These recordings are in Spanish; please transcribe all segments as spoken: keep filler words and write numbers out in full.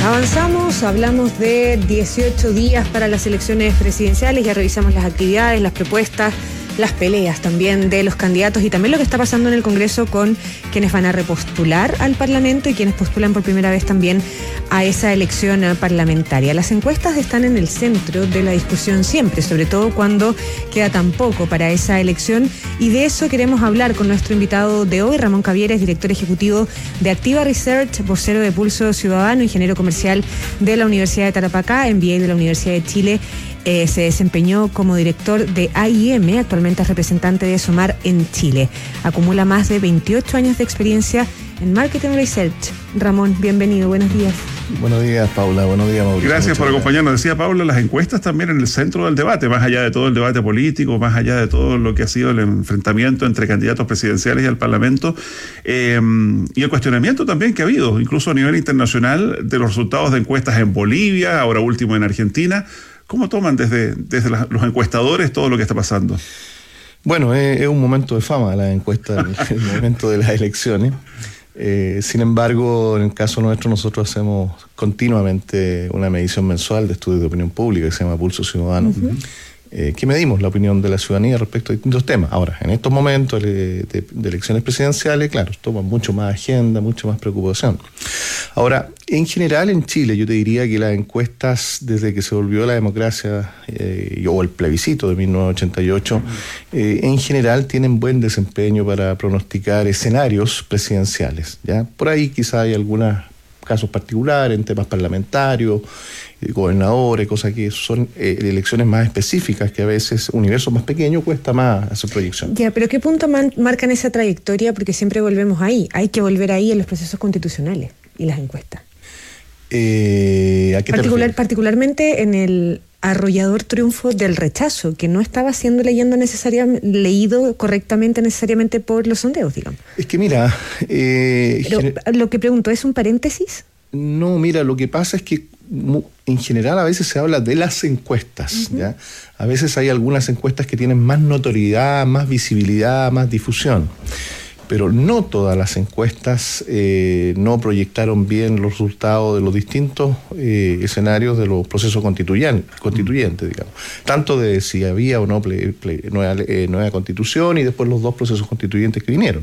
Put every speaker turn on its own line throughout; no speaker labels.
Avanzamos, hablamos de dieciocho días para las elecciones presidenciales, ya revisamos las actividades, las propuestas, las peleas también de los candidatos y también lo que está pasando en el Congreso con quienes van a repostular al Parlamento y quienes postulan por primera vez también a esa elección parlamentaria. Las encuestas están en el centro de la discusión siempre, sobre todo cuando queda tan poco para esa elección, y de eso queremos hablar con nuestro invitado de hoy, Ramón Cavieres, director ejecutivo de Activa Research, vocero de Pulso Ciudadano, ingeniero comercial de la Universidad de Tarapacá, M B A de la Universidad de Chile. Eh, se desempeñó como director de A I M, actualmente es representante de SOMAR en Chile. Acumula más de veintiocho años de experiencia en Marketing Research. Ramón, bienvenido, buenos días.
Buenos días, Paula, buenos días, Mauricio.
Gracias por acompañarnos. Decía Paula, las encuestas también en el centro del debate, más allá de todo el debate político, más allá de todo lo que ha sido el enfrentamiento entre candidatos presidenciales y al Parlamento, eh, y el cuestionamiento también que ha habido, incluso a nivel internacional, de los resultados de encuestas en Bolivia, ahora último en Argentina. ¿Cómo toman desde, desde la, los encuestadores todo lo que está pasando?
Bueno, es, es un momento de fama la encuesta, el, el momento de las elecciones. Eh, sin embargo, en el caso nuestro, nosotros hacemos continuamente una medición mensual de estudios de opinión pública que se llama Pulso Ciudadano, uh-huh. eh, que medimos la opinión de la ciudadanía respecto a distintos temas. Ahora, en estos momentos de, de, de elecciones presidenciales, claro, toman mucho más agenda, mucho más preocupación. Ahora, en general en Chile yo te diría que las encuestas desde que se volvió la democracia eh, o el plebiscito de mil novecientos ochenta y ocho, eh, en general tienen buen desempeño para pronosticar escenarios presidenciales, ¿ya? Por ahí quizá hay algunos casos particulares en temas parlamentarios, eh, gobernadores, cosas que son eh, elecciones más específicas, que a veces universos más pequeños cuesta más hacer proyección.
Ya, pero ¿qué punto man- marcan esa trayectoria? Porque siempre volvemos ahí, hay que volver ahí en los procesos constitucionales y las encuestas.
Eh, ¿a qué
Particular, particularmente en el arrollador triunfo del rechazo, que no estaba siendo leyendo necesariamente, leído correctamente necesariamente por los sondeos, digamos.
Es que mira... Eh,
Pero gener- lo que pregunto, ¿es un paréntesis?
No, mira, lo que pasa es que en general a veces se habla de las encuestas, uh-huh. ¿ya? A veces hay algunas encuestas que tienen más notoriedad, más visibilidad, más difusión. Pero no todas las encuestas eh, no proyectaron bien los resultados de los distintos eh, escenarios de los procesos constituyentes, constituyentes, digamos. Tanto de si había o no ple, ple, nueva, eh, nueva constitución y después los dos procesos constituyentes que vinieron.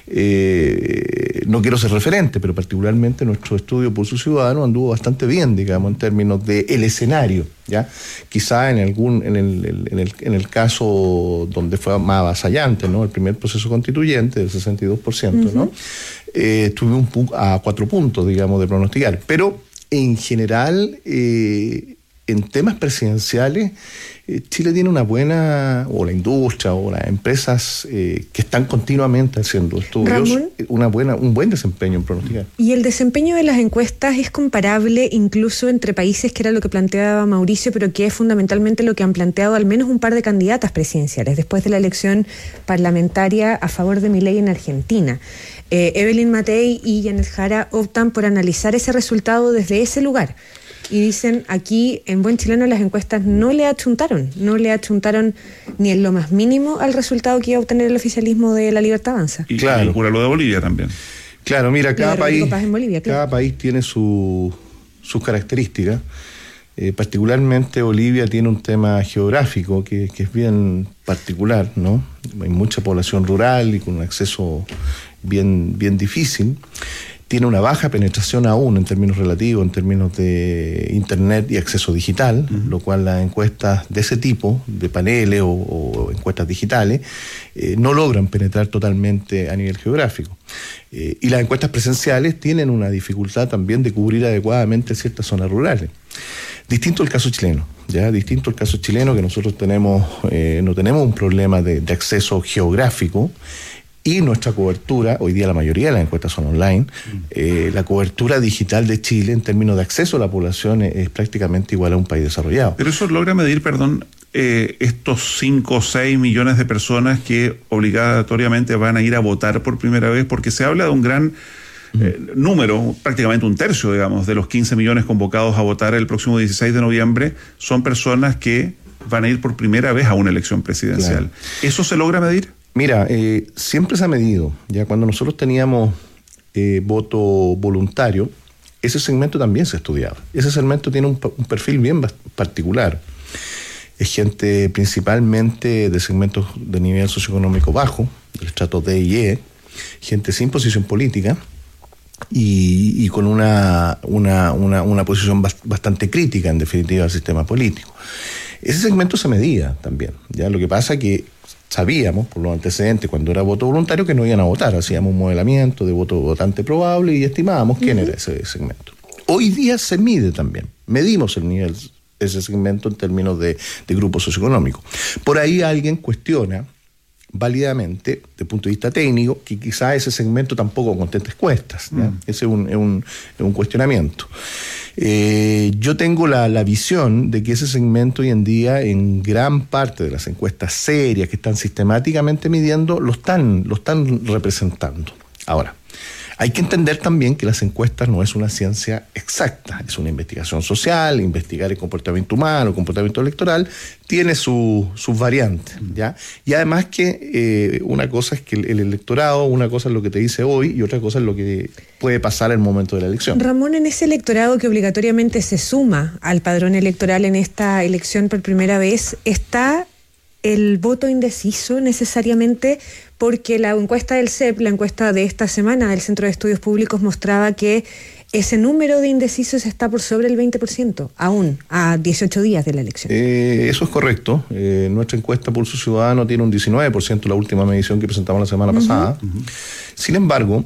Eh, no quiero ser referente, pero particularmente nuestro estudio Pulso Ciudadano anduvo bastante bien, digamos, en términos del escenario, ¿ya? Quizá en algún en el, en el, en el caso donde fue más avasallante, ¿no? El primer proceso constituyente del sesenta y dos por ciento, uh-huh. ¿no? Eh, tuve un pu- a cuatro puntos, digamos, de pronosticar. Pero en general, eh, en temas presidenciales, eh, Chile tiene una buena, o la industria, o las empresas eh, que están continuamente haciendo estudios,
Ramón,
una buena, un buen desempeño en pronosticar.
¿Y el desempeño de las encuestas es comparable incluso entre países, que era lo que planteaba Mauricio, pero que es fundamentalmente lo que han planteado al menos un par de candidatas presidenciales después de la elección parlamentaria a favor de Milei en Argentina? Eh, Evelyn Matei y Janet Jara optan por analizar ese resultado desde ese lugar. Y dicen, aquí en buen chileno las encuestas no le achuntaron, no le achuntaron ni en lo más mínimo al resultado que iba a obtener el oficialismo de La Libertad Avanza.
Y claro, y lo de Bolivia también.
Claro, mira, cada país,
Bolivia, claro.
cada país tiene su, sus características. Eh, particularmente Bolivia tiene un tema geográfico que, que es bien particular, ¿no? Hay mucha población rural y con un acceso bien, bien difícil. Tiene una baja penetración aún en términos relativos, en términos de internet y acceso digital, uh-huh. lo cual las encuestas de ese tipo, de paneles o, o encuestas digitales, eh, no logran penetrar totalmente a nivel geográfico. Eh, y las encuestas presenciales tienen una dificultad también de cubrir adecuadamente ciertas zonas rurales. Distinto el caso chileno, ya distinto el caso chileno, que nosotros tenemos eh, no tenemos un problema de, de acceso geográfico. Y nuestra cobertura, hoy día la mayoría de las encuestas son online, eh, la cobertura digital de Chile en términos de acceso a la población es, es prácticamente igual a un país desarrollado.
Pero eso logra medir, perdón, eh, estos cinco o seis millones de personas que obligatoriamente van a ir a votar por primera vez, porque se habla de un gran eh, número, prácticamente un tercio, digamos, de los quince millones convocados a votar el próximo dieciséis de noviembre, son personas que van a ir por primera vez a una elección presidencial. Claro. ¿Eso se logra medir?
Mira, eh, siempre se ha medido. Ya cuando nosotros teníamos eh, voto voluntario, ese segmento también se estudiaba. Ese segmento tiene un, un perfil bien particular. Es gente principalmente de segmentos de nivel socioeconómico bajo, del estrato D y E, gente sin posición política y, y con una, una, una, una posición bastante crítica, en definitiva, al sistema político. Ese segmento se medía también. ¿Ya? Lo que pasa es que sabíamos, por los antecedentes, cuando era voto voluntario, que no iban a votar. Hacíamos un modelamiento de voto votante probable y estimábamos quién uh-huh. era ese segmento. Hoy día se mide también. Medimos el nivel de ese segmento en términos de, de grupo socioeconómico. Por ahí alguien cuestiona válidamente, desde el punto de vista técnico, que quizá ese segmento tampoco conteste encuestas. ¿Ya? Mm. Ese es un, es un, es un cuestionamiento. Eh, yo tengo la, la visión de que ese segmento hoy en día, en gran parte de las encuestas serias que están sistemáticamente midiendo, lo están, lo están representando. Ahora, hay que entender también que las encuestas no es una ciencia exacta, es una investigación social, investigar el comportamiento humano, el comportamiento electoral, tiene su, sus variantes, ¿ya? Y además que eh, una cosa es que el, el electorado, una cosa es lo que te dice hoy y otra cosa es lo que puede pasar en el momento de la elección.
Ramón, en ese electorado que obligatoriamente se suma al padrón electoral en esta elección por primera vez, ¿está el voto indeciso necesariamente? Porque la encuesta del C E P, la encuesta de esta semana del Centro de Estudios Públicos, mostraba que ese número de indecisos está por sobre el veinte por ciento, aún a dieciocho días de la elección.
Eh, eso es correcto. Eh, nuestra encuesta Pulso Ciudadano tiene un diecinueve por ciento, la última medición que presentamos la semana uh-huh. pasada. Uh-huh. Sin embargo,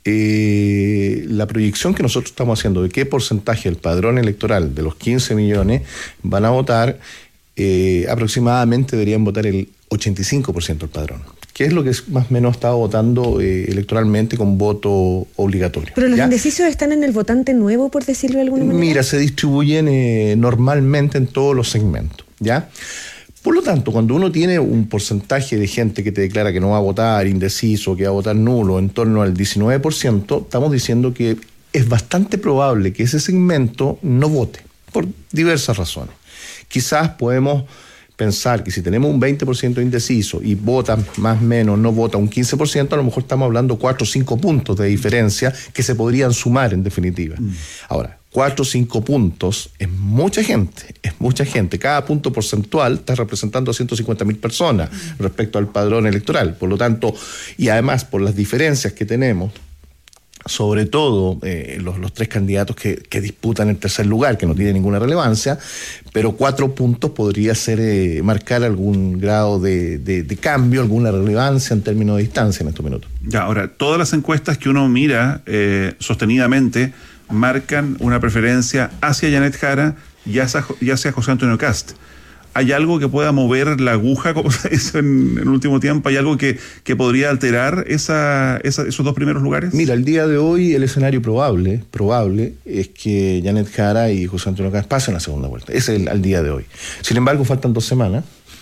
eh, la proyección que nosotros estamos haciendo de qué porcentaje del padrón electoral de los quince millones van a votar, eh, aproximadamente deberían votar el ochenta y cinco por ciento del padrón, que es lo que más o menos estaba votando eh, electoralmente con voto obligatorio.
¿Pero los
¿ya?
indecisos están en el votante nuevo, por decirlo de alguna manera?
Mira, se distribuyen eh, normalmente en todos los segmentos, ¿ya? Por lo tanto, cuando uno tiene un porcentaje de gente que te declara que no va a votar, indeciso, que va a votar nulo, en torno al diecinueve por ciento, estamos diciendo que es bastante probable que ese segmento no vote, por diversas razones. Quizás podemos pensar que si tenemos un veinte por ciento indeciso y vota más o menos, no vota un quince por ciento, a lo mejor estamos hablando cuatro o cinco puntos de diferencia que se podrían sumar en definitiva. Mm. Ahora, cuatro o cinco puntos es mucha gente, es mucha gente. Cada punto porcentual está representando a ciento cincuenta mil personas mm. respecto al padrón electoral. Por lo tanto, y además por las diferencias que tenemos, sobre todo eh, los, los tres candidatos que, que disputan el tercer lugar, que no tiene ninguna relevancia, pero cuatro puntos podría ser eh, marcar algún grado de, de, de cambio, alguna relevancia en términos de distancia en estos minutos.
Ya, ahora, todas las encuestas que uno mira eh, sostenidamente marcan una preferencia hacia Janet Jara y hacia, y hacia José Antonio Kast. ¿Hay algo que pueda mover la aguja, como se dice en, en el último tiempo? ¿Hay algo que, que podría alterar esa, esa, esos dos primeros lugares?
Mira, el día de hoy el escenario probable, probable es que Janet Jara y José Antonio Kast pasen la segunda vuelta. Ese es el, al día de hoy. Sin embargo, faltan dos semanas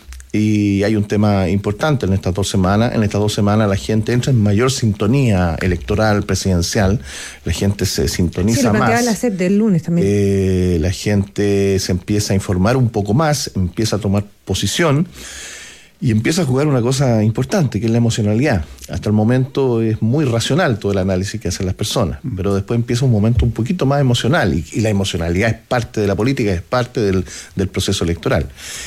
y hay un tema importante en estas dos semanas. En estas dos semanas la gente entra en mayor sintonía electoral, presidencial. La gente se sintoniza
sí,
más.
La C E P del lunes también.
Eh, la gente se empieza a informar un poco más, empieza a tomar posición y empieza a jugar una cosa importante, que es la emocionalidad. Hasta el momento es muy racional todo el análisis que hacen las personas, pero después empieza un momento un poquito más emocional, y, y la emocionalidad es parte de la política, es parte del, del proceso electoral.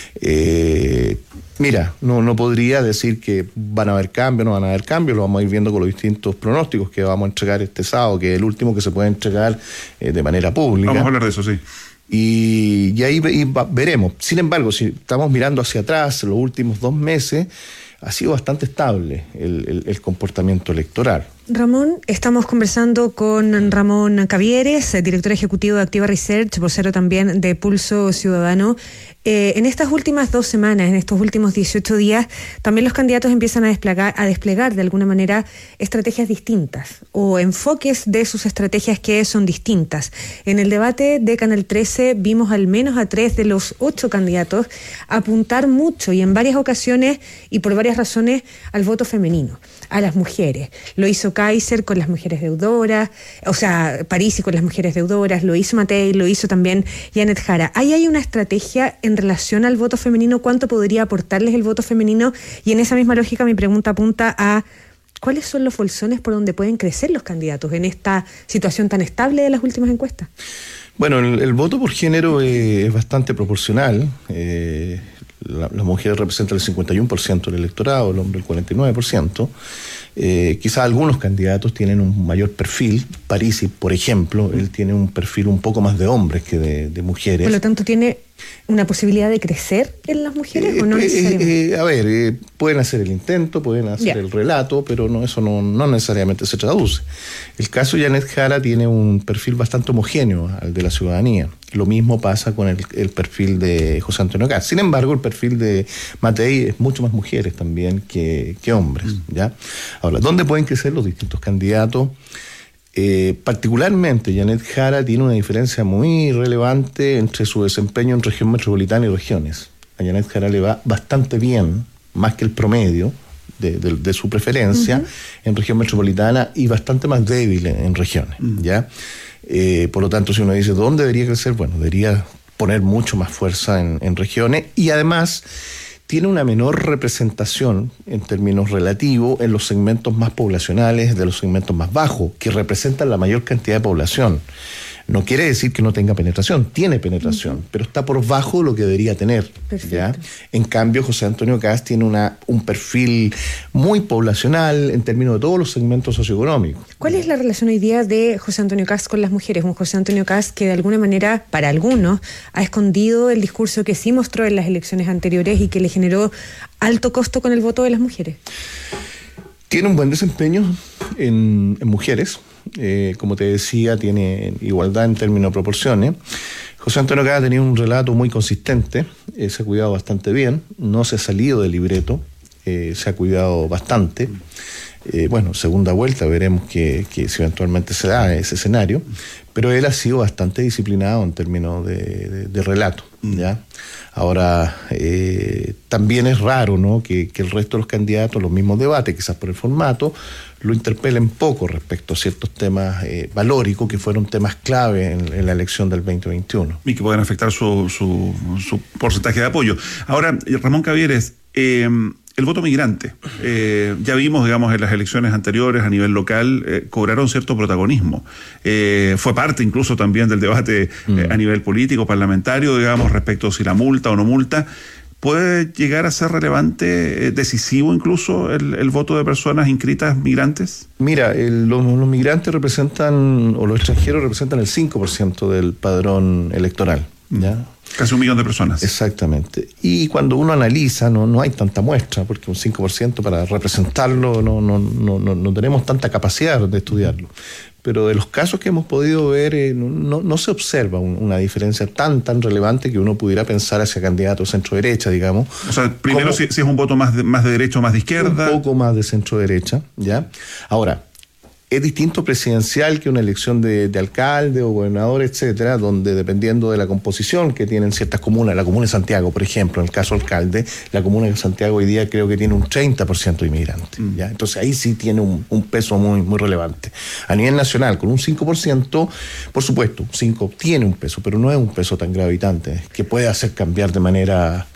Eh, mira, no, no podría decir que van a haber cambios, no van a haber cambios, lo vamos a ir viendo con los distintos pronósticos que vamos a entregar este sábado, que es el último que se puede entregar eh, de manera pública.
Vamos a hablar de eso, sí.
Y, y ahí y va, veremos. Sin embargo, si estamos mirando hacia atrás, los últimos dos meses, ha sido bastante estable el, el, el comportamiento electoral.
Ramón, estamos conversando con Ramón Cavieres, director ejecutivo de Activa Research, vocero también de Pulso Ciudadano. Eh, en estas últimas dos semanas, en estos últimos dieciocho días, también los candidatos empiezan a desplegar, a desplegar de alguna manera estrategias distintas o enfoques de sus estrategias que son distintas. En el debate de Canal trece vimos al menos a tres de los ocho candidatos apuntar mucho y en varias ocasiones y por varias razones al voto femenino, a las mujeres. Lo hizo Kaiser con las mujeres deudoras, o sea, Parisi con las mujeres deudoras, lo hizo Matei, lo hizo también Janet Jara. ¿Ahí hay una estrategia en relación al voto femenino? ¿Cuánto podría aportarles el voto femenino? Y en esa misma lógica mi pregunta apunta a ¿cuáles son los bolsones por donde pueden crecer los candidatos en esta situación tan estable de las últimas encuestas?
Bueno, el, el voto por género eh, es bastante proporcional. Eh, la, las mujeres representan el cincuenta y uno por ciento del electorado, el hombre el cuarenta y nueve por ciento. Eh, quizás algunos candidatos tienen un mayor perfil. Parisi, por ejemplo, él tiene un perfil un poco más de hombres que de, de mujeres.
Por lo tanto, ¿tiene una posibilidad de crecer en las mujeres eh, o no necesariamente?
Eh, eh, a ver, eh, pueden hacer el intento, pueden hacer yeah. el relato, pero no, eso no, no necesariamente se traduce. El caso de Janet Jara tiene un perfil bastante homogéneo al de la ciudadanía. Lo mismo pasa con el, el perfil de José Antonio Kast. Sin embargo, el perfil de Matei es mucho más mujeres también que, que hombres. Mm. ¿ya? Ahora, ¿dónde pueden crecer los distintos candidatos? Eh, particularmente, Janet Jara tiene una diferencia muy relevante entre su desempeño en región metropolitana y regiones. A Janet Jara le va bastante bien, más que el promedio de, de, de su preferencia, uh-huh. en región metropolitana y bastante más débil en, en regiones. Uh-huh. ¿ya? Eh, por lo tanto, si uno dice dónde debería crecer, bueno, debería poner mucho más fuerza en, en regiones y además tiene una menor representación en términos relativos en los segmentos más poblacionales de los segmentos más bajos, que representan la mayor cantidad de población. No quiere decir que no tenga penetración, tiene penetración, uh-huh. pero está por bajo lo que debería tener. ¿ya? En cambio, José Antonio Kast tiene una, un perfil muy poblacional en términos de todos los segmentos socioeconómicos.
¿Cuál es la relación hoy día de José Antonio Kast con las mujeres? Un José Antonio Kast que de alguna manera, para algunos, ha escondido el discurso que sí mostró en las elecciones anteriores y que le generó alto costo con el voto de las mujeres.
Tiene un buen desempeño en, en mujeres. Eh, como te decía, tiene igualdad en términos de proporciones. José Antonio Kast ha tenido un relato muy consistente, eh, se ha cuidado bastante bien, no se ha salido del libreto, eh, se ha cuidado bastante. Eh, bueno, segunda vuelta, veremos que, que si eventualmente se da ese escenario, pero él ha sido bastante disciplinado en términos de, de, de relato. ¿ya? Ahora, eh, también es raro, ¿no?, que, que el resto de los candidatos, los mismos debates, quizás por el formato, lo interpelen poco respecto a ciertos temas eh, valóricos que fueron temas clave en, en la elección del veinte veintiuno.
Y que pueden afectar su, su, su porcentaje de apoyo. Ahora, Ramón Cavieres, eh, el voto migrante, eh, ya vimos, digamos, en las elecciones anteriores a nivel local, eh, cobraron cierto protagonismo. Eh, fue parte incluso también del debate mm. eh, a nivel político, parlamentario, digamos, respecto a si la multa o no multa. ¿Puede llegar a ser relevante, eh, decisivo incluso, el, el voto de personas inscritas migrantes?
Mira, el, los, los migrantes representan, o los extranjeros representan el cinco por ciento del padrón electoral. ¿ya?
Casi un millón de personas.
Exactamente. Y cuando uno analiza, no, no hay tanta muestra, porque un cinco por ciento para representarlo no, no, no, no, no tenemos tanta capacidad de estudiarlo. Pero de los casos que hemos podido ver, eh, no, no se observa un, una diferencia tan tan relevante que uno pudiera pensar hacia candidatos centro-derecha, digamos.
O sea, primero si, si es un voto más de, más de derecha o más de izquierda.
Un poco más de centro-derecha, ¿ya? Ahora, es distinto presidencial que una elección de, de alcalde o gobernador, etcétera, donde dependiendo de la composición que tienen ciertas comunas, la comuna de Santiago, por ejemplo, en el caso alcalde, la comuna de Santiago hoy día creo que tiene un treinta por ciento de inmigrantes. Mm. ¿ya? Entonces ahí sí tiene un, un peso muy, muy relevante. A nivel nacional, con un cinco por ciento, por supuesto, cinco tiene un peso, pero no es un peso tan gravitante que puede hacer cambiar de manera...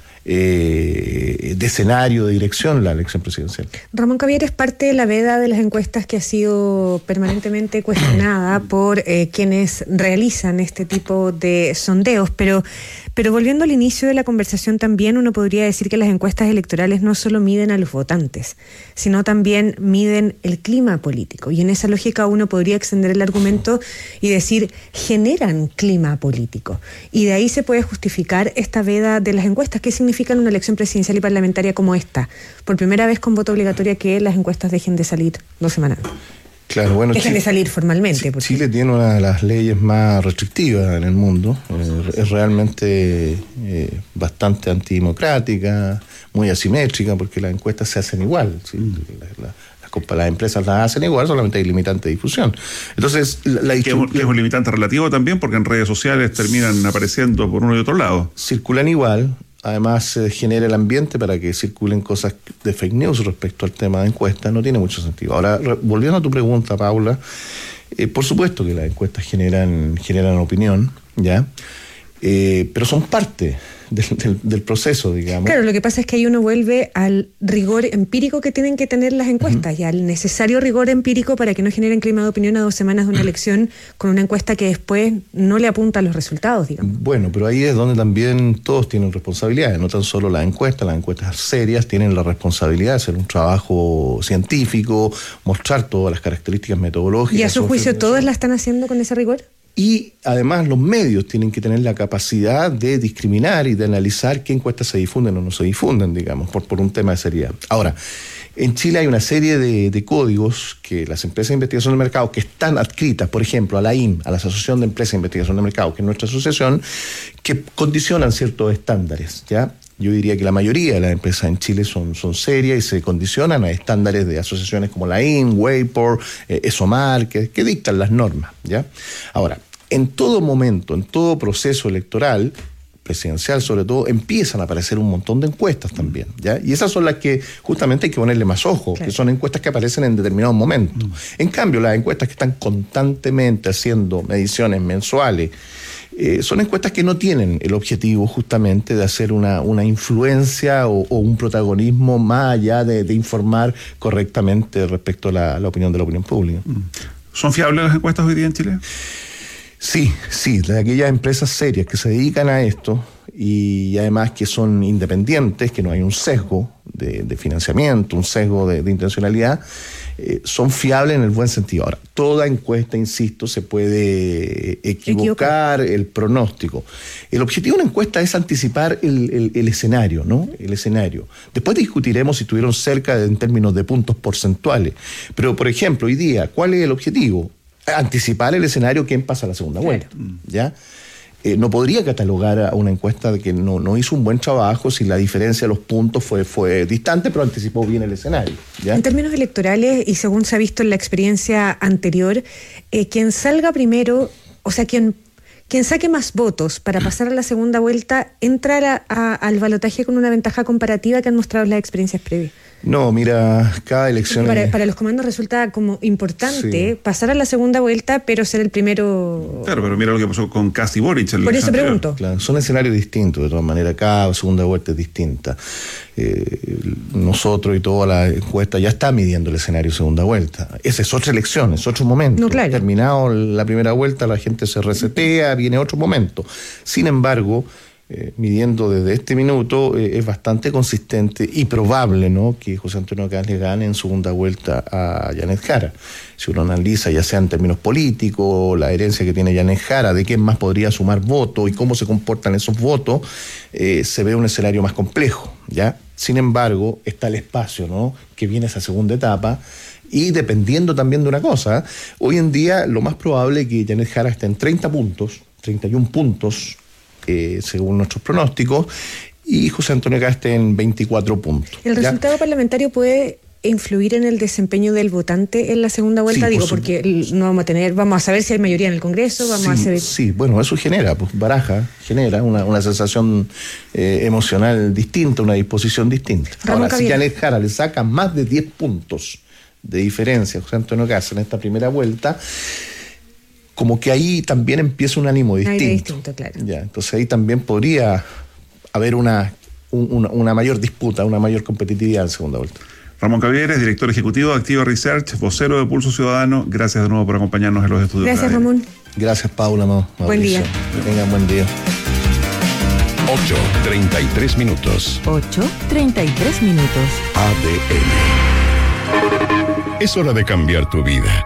Eh, de escenario, de dirección la elección presidencial.
Ramón Cavieres, parte de la veda de las encuestas que ha sido permanentemente cuestionada por eh, quienes realizan este tipo de sondeos, pero, pero volviendo al inicio de la conversación también uno podría decir que las encuestas electorales no solo miden a los votantes, sino también miden el clima político, y en esa lógica uno podría extender el argumento y decir, generan clima político, y de ahí se puede justificar esta veda de las encuestas. ¿Qué significa en una elección presidencial y parlamentaria como esta? Por primera vez con voto obligatorio, que las encuestas dejen de salir dos semanas.
Claro, bueno,
dejen Chile, de salir formalmente.
Porque... Chile tiene una de las leyes más restrictivas en el mundo. Eh, es realmente eh, bastante antidemocrática, muy asimétrica, porque las encuestas se hacen igual. ¿sí? Mm. La, la, las empresas las hacen igual, solamente hay limitante de difusión. Entonces, la, la
que, es un, que es un limitante relativo también, porque en redes sociales terminan apareciendo por uno y otro lado.
Circulan igual. Además, se eh, genera el ambiente para que circulen cosas de fake news respecto al tema de encuestas. No tiene mucho sentido. Ahora, re, volviendo a tu pregunta, Paula, eh, por supuesto que las encuestas generan, generan opinión, ¿ya? Eh, pero son parte del, del, del proceso, digamos.
Claro, lo que pasa es que ahí uno vuelve al rigor empírico que tienen que tener las encuestas uh-huh. y al necesario rigor empírico para que no generen clima de opinión a dos semanas de una elección con una encuesta que después no le apunta a los resultados, digamos.
Bueno, pero ahí es donde también todos tienen responsabilidades, no tan solo las encuestas, las encuestas serias tienen la responsabilidad de hacer un trabajo científico, mostrar todas las características metodológicas.
¿Y a su juicio todas la están haciendo con ese rigor?
Y además los medios tienen que tener la capacidad de discriminar y de analizar qué encuestas se difunden o no se difunden, digamos, por, por un tema de seriedad. Ahora, en Chile hay una serie de, de códigos que las empresas de investigación del mercado que están adscritas, por ejemplo, a la I M, a la Asociación de Empresas de Investigación del Mercado, que es nuestra asociación, que condicionan ciertos estándares, ¿ya? Yo diría que la mayoría de las empresas en Chile son, son serias y se condicionan a estándares de asociaciones como la I M, Waypor, eh, ESOMAR, que, que dictan las normas, ¿ya? Ahora, en todo momento, en todo proceso electoral, presidencial sobre todo, empiezan a aparecer un montón de encuestas también, ¿ya? Y esas son las que justamente hay que ponerle más ojo, claro. que son encuestas que aparecen en determinados momentos. Mm. En cambio, las encuestas que están constantemente haciendo mediciones mensuales, eh, son encuestas que no tienen el objetivo justamente de hacer una, una influencia o, o un protagonismo más allá de, de informar correctamente respecto a la, la opinión de la opinión pública. Mm.
¿Son fiables las encuestas hoy día en Chile?
Sí, sí, de aquellas empresas serias que se dedican a esto y además que son independientes, que no hay un sesgo de, de financiamiento, un sesgo de, de intencionalidad, eh, son fiables en el buen sentido. Ahora, toda encuesta, insisto, se puede equivocar el pronóstico. El objetivo de una encuesta es anticipar el, el, el escenario, ¿no? El escenario. Después discutiremos si estuvieron cerca de, en términos de puntos porcentuales. Pero, por ejemplo, hoy día, ¿cuál es el objetivo? Anticipar el escenario, quién pasa a la segunda vuelta, claro. ¿ya? Eh, no podría catalogar a una encuesta de que no, no hizo un buen trabajo si la diferencia de los puntos fue, fue distante, pero anticipó bien el escenario, ¿ya?
En términos electorales, y según se ha visto en la experiencia anterior, eh, quien salga primero, o sea, quien, quien saque más votos para pasar a la segunda vuelta, entra a, a, al balotaje con una ventaja comparativa que han mostrado las experiencias previas.
No, mira, cada elección...
Para,
es...
para los comandos resulta como importante sí. pasar a la segunda vuelta, pero ser el primero...
Claro, pero mira lo que pasó con Kast y Boric.
Por eso anterior. pregunto.
Claro, son escenarios distintos, de todas maneras, cada segunda vuelta es distinta. Eh, nosotros y toda la encuesta ya está midiendo el escenario segunda vuelta. Esa es otra elección, es otro momento.
No, claro.
Terminado la primera vuelta, la gente se resetea, viene otro momento. Sin embargo... Eh, midiendo desde este minuto, eh, es bastante consistente y probable, ¿no?, que José Antonio Kast le gane en segunda vuelta a Janet Jara. Si uno analiza, ya sea en términos políticos, la herencia que tiene Janet Jara, de quién más podría sumar votos y cómo se comportan esos votos, eh, se ve un escenario más complejo, ¿ya? Sin embargo, está el espacio, ¿no?, que viene esa segunda etapa. Y dependiendo también de una cosa, hoy en día lo más probable es que Janet Jara esté en treinta puntos, treinta y uno puntos, Eh, según nuestros pronósticos, y José Antonio Kast en veinticuatro puntos.
¿El
¿ya?
resultado parlamentario puede influir en el desempeño del votante en la segunda vuelta? Sí, Digo, por porque no vamos a tener, vamos a saber si hay mayoría en el Congreso, vamos
sí,
a saber...
Sí, bueno, eso genera, pues baraja, genera una, una sensación eh, emocional distinta, una disposición distinta.
Ramón
Ahora,
Cavier.
si Janet Jara le saca más de diez puntos de diferencia a José Antonio Kast en esta primera vuelta, como que ahí también empieza un ánimo distinto.
Ahí distinto, claro.
Ya, entonces ahí también podría haber una, un, una, una mayor disputa, una mayor competitividad en segunda vuelta.
Ramón Cavier, director ejecutivo de Activa Research, vocero de Pulso Ciudadano. Gracias de nuevo por acompañarnos en los estudios.
Gracias, Ramón.
Gracias, Paula. No,
buen día.
Que tengan buen día.
ocho treinta y tres minutos.
ocho treinta y tres minutos.
A D N. Es hora de cambiar tu vida.